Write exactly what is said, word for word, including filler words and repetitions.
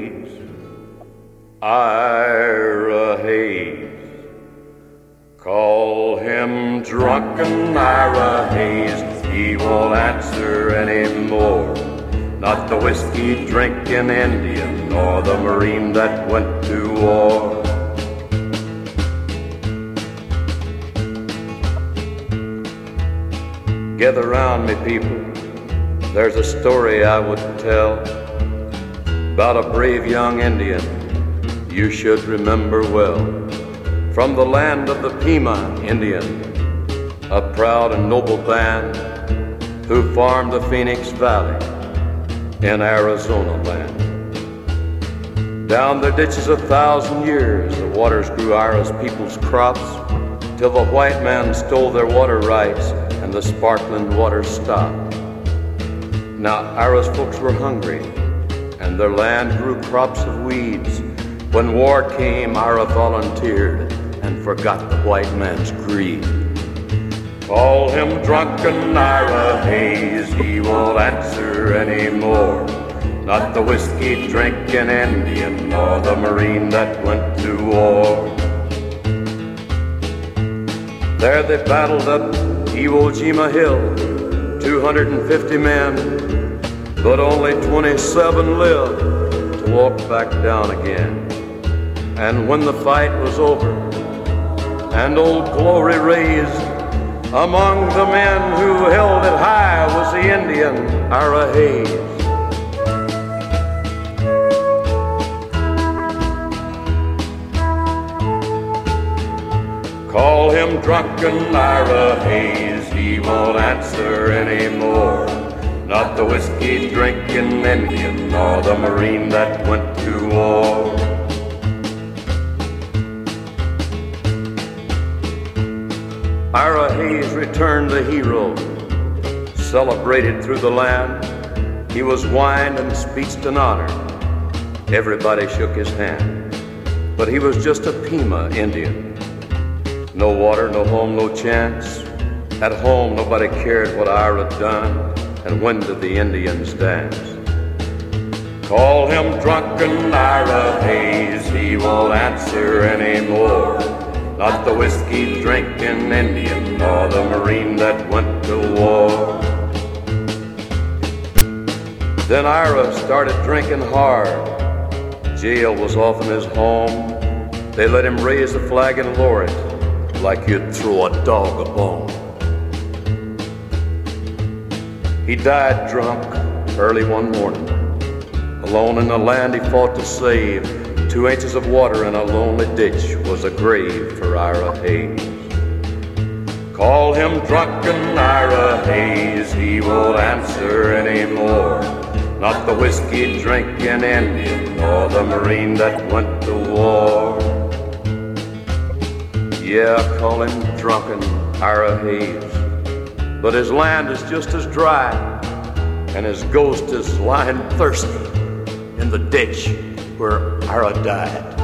Hayes, Ira Hayes. Call him drunken Ira Hayes, he won't answer anymore. Not the whiskey drinking Indian, nor the Marine that went to war. Gather round me, people, there's a story I would tell about a brave young Indian you should remember well. From the land of the Pima Indian, a proud and noble band who farmed the Phoenix Valley in Arizona land. Down their ditches a thousand years, the waters grew Ira's people's crops, till the white man stole their water rights and the sparkling water stopped. Now Ira's folks were hungry, and their land grew crops of weeds. When war came, Ira volunteered and forgot the white man's greed. Call him drunken Ira Hayes, he won't answer anymore. Not the whiskey drinking Indian, nor the Marine that went to war. There they battled up Iwo Jima Hill, two hundred fifty men, but only twenty-seven lived to walk back down again. And when the fight was over and Old Glory raised, among the men who held it high was the Indian Ira Hayes. Call him drunken Ira Hayes, he won't answer anymore. Not the whiskey drinking Indian, nor the Marine that went to war. Ira Hayes returned the hero, celebrated through the land. He was wined and speeched and honored. Everybody shook his hand, but he was just a Pima Indian. No water, no home, no chance. At home, nobody cared what Ira done, and when did the Indians dance? Call him drunken Ira Hayes, he won't answer anymore. Not the whiskey drinking Indian, nor the Marine that went to war. Then Ira started drinking hard. Jail was often his home. They let him raise the flag and lower it like you'd throw a dog a bone. He died drunk early one morning. Alone in the land he fought to save, two inches of water in a lonely ditch was a grave for Ira Hayes. Call him drunken Ira Hayes, he won't answer anymore. Not the whiskey drinking Indian, nor the Marine that went to war. Yeah, call him drunken Ira Hayes, but his land is just as dry, and his ghost is lying thirsty in the ditch where Ira died.